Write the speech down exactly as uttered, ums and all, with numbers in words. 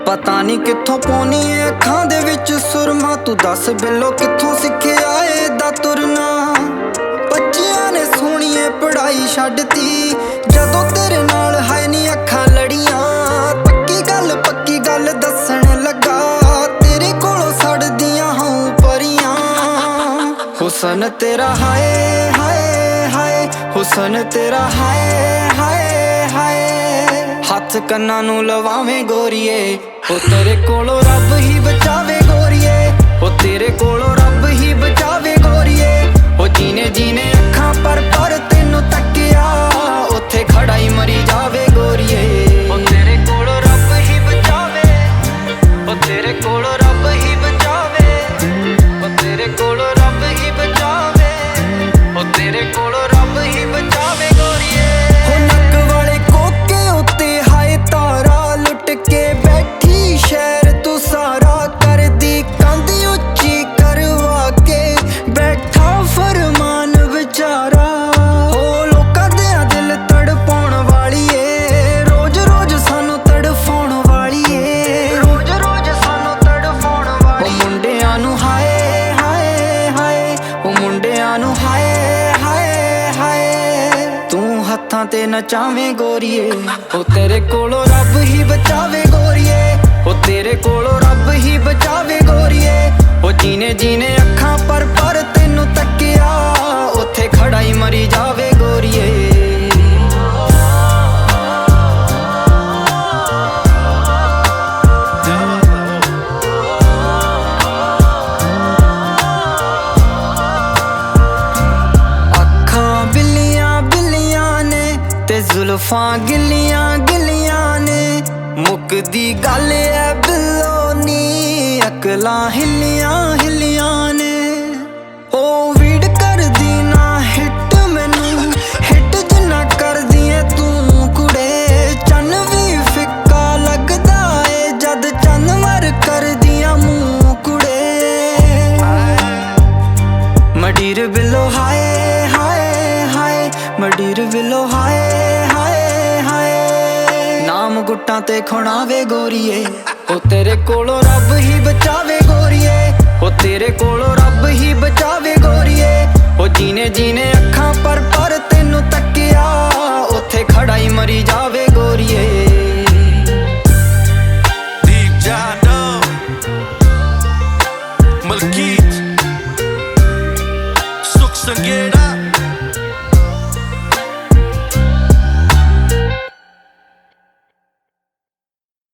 ਪਤਾ ਨਹੀਂ ਕਿੱਥੋਂ ਪਾਉਣੀ ਏ ਅੱਖਾਂ ਦੇ ਵਿੱਚ ਸੁਰਮਾ। ਤੂੰ ਦੱਸ ਬਿੱਲੋ ਕਿੱਥੋਂ ਸਿੱਖਿਆ ਏਦਾਂ ਤੁਰਨਾ। ਬੱਚਿਆਂ ਨੇ ਸੋਹਣੀਏ ਪੜ੍ਹਾਈ ਛੱਡਤੀ ਜਦੋਂ ਤੇਰੇ ਨਾਲ ਹੈ ਨੀ ਅੱਖਾਂ ਲੜੀਆਂ। ਪੱਕੀ ਗੱਲ ਪੱਕੀ ਗੱਲ ਦੱਸਣ ਲੱਗਾ ਤੇਰੇ ਕੋਲੋਂ ਸੜਦੀਆਂ ਹਾਂ ਪਰੀਆਂ। ਹੁਸਨ ਤੇਰਾ ਹਾਏ ਹਾਏ ਹਾਏ, ਹੁਸਨ ਤੇਰਾ ਹਾਏ ਹਾਏ ਹਾਏ। ਹੱਥ ਕੰਨਾਂ ਨੂੰ ਲਵਾਵੇਂ ਗੋਰੀਏ, ਉਹ ਤੇਰੇ ਕੋਲੋਂ ਰੱਬ ਹੀ ਬਚਾਵੇ ਗੋਰੀਏ। ਉਹ ਤੇਰੇ ਕੋਲੋਂ ਰੱਬ ਹੀ ਬਚਾਵੇ ਗੋਰੀਏ। ਉਹ ਜੀਨੇ ਜੀਨੇ ਅੱਖਾਂ ਪਰ ਪਰ ਤੈਨੂੰ ਤੱਕਿਆ ਉੱਥੇ ਖੜਾ ਹੀ ਮਰੀ ਜਾਵੇ ਗੋਰੀਏ। ਉਹ ਤੇਰੇ ਕੋਲੋਂ ਰੱਬ ਹੀ ਬਚਾਵੇ, ਉਹ ਤੇਰੇ ਕੋਲੋਂ ਰੱਬ ਹੀ ਬਚਾਵੇ। ਉਹ ਤੇਰੇ ਕੋਲੋਂ ਰੱਬ ਹੀ ਬਚਾਵੇ, ਉਹ ਤੇਰੇ ਕੋਲੋਂ ਰੱਬ ਹੀ ਬਚਾਵੇ ਗੋਰੀਏ। ਉਹ ਨੱਕ ਵਾਲੇ ਕੋਕੇ ਉੱਤੇ ਹਾਏ ਤਾਰਾ ਲੁੱਟ ਕੇ ਬੈਠੀ ਸ਼ਹਿਰ ਤੂੰ ਸਾਰਾ ਕਰਦੀ ਕੰਧ ਉੱਚੀ ਕਰਵਾ ਕੇ ਬੈਠਾ ਫਰਮਾਨ ਵਿਚਾਰਾ। ਉਹ ਲੋਕਾਂ ਦੇ ਦਿਲ ਤੜਪਾਉਣ ਵਾਲੀ ਏ, ਰੋਜ਼ ਰੋਜ਼ ਸਾਨੂੰ ਤੜਫਾਉਣ ਵਾਲੀ ਏ, ਰੋਜ਼ ਰੋਜ਼ ਸਾਨੂੰ ਤੜਫਾਉਣ ਵਾਲੀ। ਉਹ ਮੁੰਡਿਆਂ ਨੂੰ ਹਾਏ ਹਾਏ ਹਾਏ, ਉਹ ਮੁੰਡਿਆਂ ਨੂੰ ਹਾਏ ਹਾਏ ਹਾਏ। ਤੂੰ ਹੱਥਾਂ ਤੇ ਨਚਾਵੇਂ ਗੋਰੀਏ, ਉਹ ਤੇਰੇ ਕੋਲੋਂ ਰੱਬ ਹੀ ਬਚਾਵੇ ਗੋਰੀਏ। ਉਹ ਤੇਰੇ ਕੋਲੋਂ ਰੱਬ ਹੀ ਬਚਾਵੇ ਗੋਰੀਏ। ਉਹ ਜੀਨੇ ਜੀਨੇ ਅੱਖਾਂ ਪਰ ਪਰ ਤੈਨੂੰ ਤੱਕਿਆ ਉੱਥੇ ਖੜਾ ਹੀ ਮਰੀ ਜਾਵੇ ਗੋਰੀਏ। ਅੱਖਾਂ ਬਿੱਲੀਆਂ ਬਿੱਲੀਆਂ ਨੇ ਤੇ ਜ਼ੁਲਫਾਂ ਗਿੱਲੀਆਂ ਗਿੱਲੀਆਂ ਨੇ। ਮੁੱਕਦੀ ਗੱਲ ਐ ਬਿੱਲੋ ਨੀ ਅਕਲਾਂ ਹਿੱਲੀਆਂ ਹਿੱਲੀਆਂ ਨੇ। ਉਹ ਵੀਡ ਕਰਦੀ ਨਾ ਹਿੱਟ ਮੈਨੂੰ ਹਿੱਟ ਜਿੰਨਾ ਕਰਦੀ ਏ ਤੂੰ ਕੁੜੇ। ਚੰਨ ਵੀ ਫਿੱਕਾ ਲੱਗਦਾ ਏ ਜਦ ਚੰਨ ਵਰ ਕਰਦੀਆਂ ਮੂੰਹ ਕੁੜੇ। ਮਡੀਰ ਬਿੱਲੋ ਹਾਏ ਹਾਏ ਹਾਏ, ਮਡੀਰ ਬਿੱਲੋ ਹਾਏ ਹਾਏ ਹਾਏ। ਨਾਮ ਗੁੱਟਾਂ ਤੇ ਖੁਣਾਵੇ ਗੋਰੀਏ, ਉਹ ਤੇਰੇ ਕੋਲੋਂ ਰੱਬ ਹੀ ਬਚਾਵੇ ਗੋਰੀਏ। ਉਹ ਤੇਰੇ ਕੋਲੋਂ ਰੱਬ ਹੀ ਬਚਾਵੇ ਗੋਰੀਏ। ਉਹ ਜੀਨੇ ਜੀਨੇ ਅੱਖਾਂ ਪਰ ਪਰ ਤੈਨੂੰ ਤੱਕਿਆ ਉੱਥੇ ਖੜਾ ਹੀ ਮਰੀ ਜਾਵੇ ਗੋਰੀਏ। Deep Jado Malkit Suk Sangeeta